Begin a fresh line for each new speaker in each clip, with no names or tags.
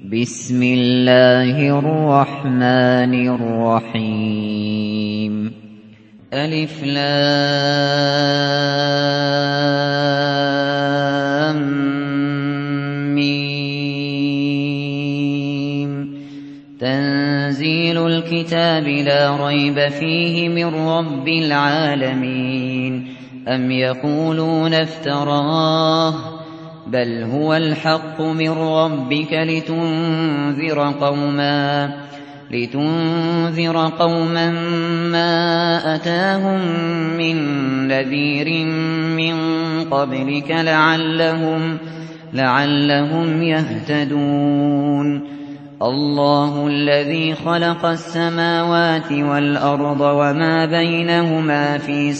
بسم الله الرحمن الرحيم ألف لام ميم تنزيل الكتاب لا ريب فيه من رب العالمين أم يقولون افتراه بل هو الحق من ربك لتنذر قوما ما أتاهم من نذير من قبلك لعلهم يهتدون الله الذي خلق السماوات والأرض وما بينهما في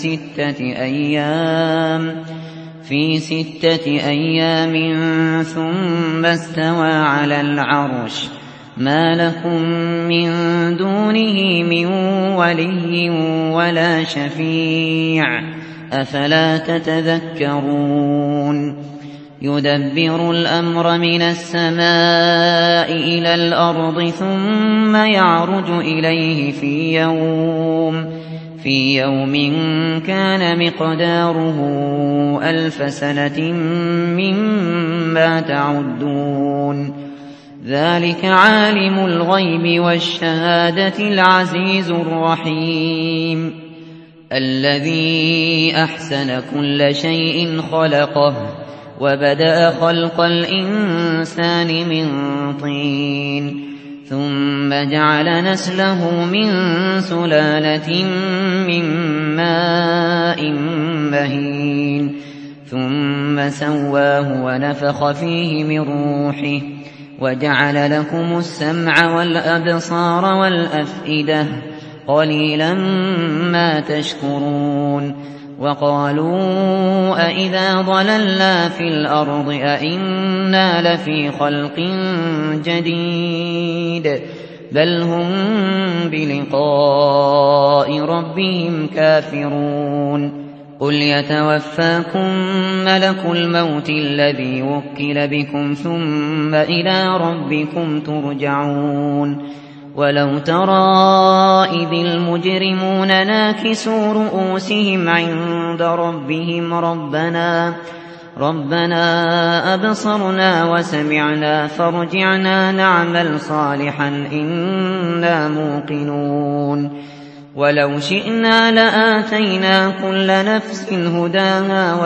ستة أيام ثم استوى على العرش ما لكم من دونه من ولي ولا شفيع أفلا تتذكرون يدبر الأمر من السماء إلى الأرض ثم يعرج إليه في يوم كان مقداره 1000 سنة مما تعدون ذلك عالم الغيب والشهادة العزيز الرحيم الذي أحسن كل شيء خلقه وبدأ خلق الإنسان من طين ثم جعل نسله من سلالة من ماء مهين ثم سواه ونفخ فيه من روحه وجعل لكم السمع والأبصار والأفئدة قليلا ما تشكرون وقالوا أإذا ضللنا في الأرض أإنا لفي خلق جديد بل هم بلقاء ربهم كافرون قل يتوفاكم ملك الموت الذي وكل بكم ثم إلى ربكم ترجعون ولو ترى إذ المجرمون ناكسوا رؤوسهم عند ربهم ربنا أبصرنا وسمعنا فارجعنا نعمل صالحا إنا موقنون ولو شئنا لآتينا كل نفس هداها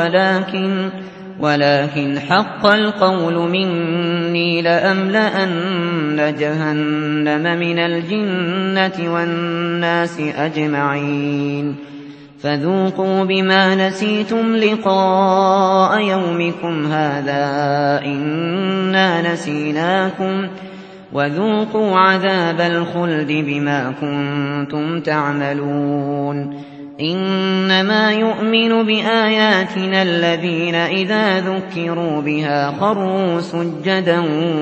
ولكن حق القول مني لأملأن جهنم من الجنة والناس أجمعين فذوقوا بما نسيتم لقاء يومكم هذا إنا نسيناكم وذوقوا عذاب الخلد بما كنتم تعملون إنما يؤمن بآياتنا الذين إذا ذكروا بها خروا سجدا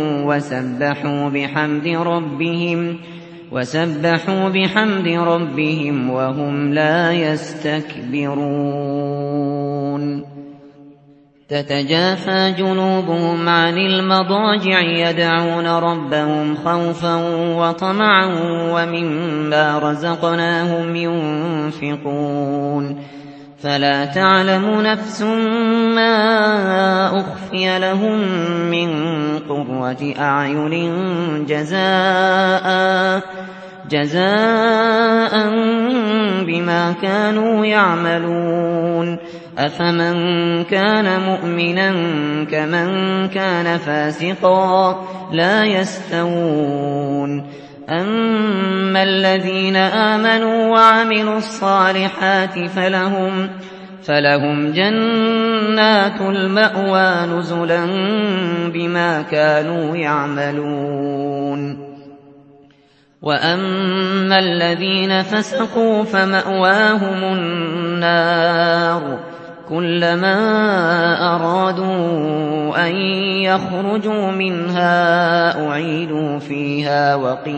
وسبحوا بحمد ربهم وهم لا يستكبرون تتجافى جنوبهم عن المضاجع يدعون ربهم خوفا وطمعا ومما رزقناهم ينفقون فلا تعلم نفس ما أخفي لهم من قرة أعين جزاء بما كانوا يعملون أفمن كان مؤمنا كمن كان فاسقا لا يستوون أما الذين آمنوا وعملوا الصالحات فلهم جنات المأوى نزلا بما كانوا يعملون وأما الذين فسقوا فمأواهم النار كلما أرادوا أن يخرجوا منها أعيدوا فيها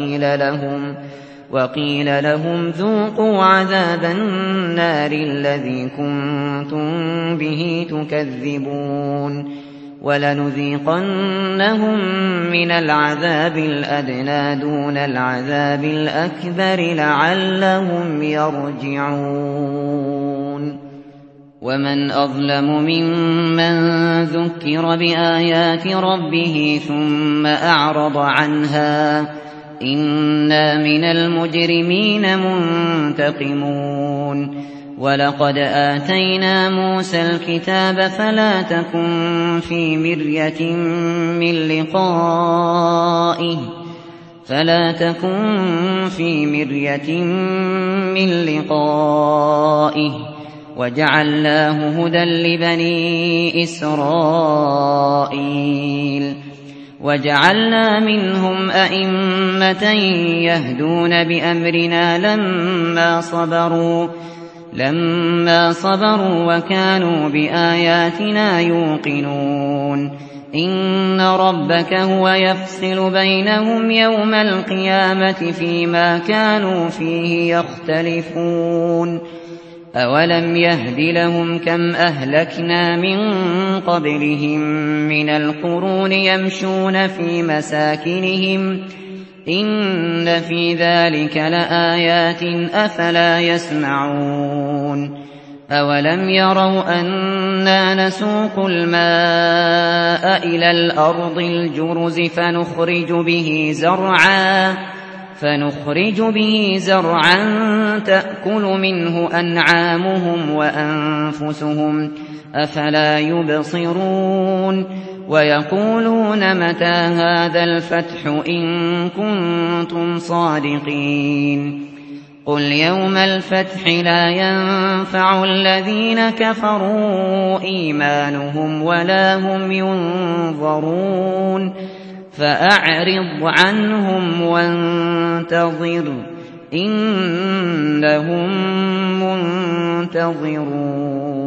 وقيل لهم ذوقوا عذاب النار الذي كنتم به تكذبون وَلَنُذِيقَنَّهُم مِّنَ الْعَذَابِ الْأَدْنَىٰ دُونَ الْعَذَابِ الْأَكْبَرِ لَعَلَّهُمْ يَرْجِعُونَ وَمَنْ أَظْلَمُ مِمَّن ذُكِّرَ بِآيَاتِ رَبِّهِ ثُمَّ أَعْرَضَ عَنْهَا ۚ إِنَّا مِنَ الْمُجْرِمِينَ مُنتَقِمُونَ وَلَقَدْ آتَيْنَا مُوسَى الْكِتَابَ فَلَا تَكُن فِي مِرْيَةٍ مِّن لِّقَائِهِ وَجَعَلْنَاهُ هُدًى لِّبَنِي إِسْرَائِيلَ وَجَعَلْنَا مِنْهُمْ أَئِمَّةً يَهْدُونَ بِأَمْرِنَا لَمَّا صَبَرُوا وَكَانُوا بِآيَاتِنَا يُوقِنُونَ إِنَّ رَبَّكَ هُوَ يَفْصِلُ بَيْنَهُمْ يَوْمَ الْقِيَامَةِ فِيمَا كَانُوا فِيهِ يَخْتَلِفُونَ أَوَلَمْ يَهْدِ لَهُمْ كَمْ أَهْلَكْنَا مِن قَبْلِهِم مِّنَ الْقُرُونِ يَمْشُونَ فِي مَسَاكِنِهِمْ ۗ إِنَّ فِي ذَٰلِكَ لَآيَاتٍ ۖ أَفَلَا يَسْمَعُونَ أَوَلَمْ يَرَوْا أَنَّا نَسُوقُ الْمَاءَ إِلَى الْأَرْضِ الْجُرُزِ فَنُخْرِجُ بِهِ زَرْعًا تَأْكُلُ مِنْهُ أَنْعَامُهُمْ وَأَنفُسُهُمْ ۖ أَفَلَا يُبْصِرُونَ وَيَقُولُونَ مَتَىٰ هَٰذَا الْفَتْحُ إِن كُنتُمْ صَادِقِينَ قُلْ يَوْمَ الْفَتْحِ لَا يَنفَعُ الَّذِينَ كَفَرُوا إِيمَانُهُمْ وَلَا هُمْ يُنظَرُونَ فَأَعْرِضْ عَنْهُمْ وَانتَظِرْ إِنَّهُم مُّنتَظِرُونَ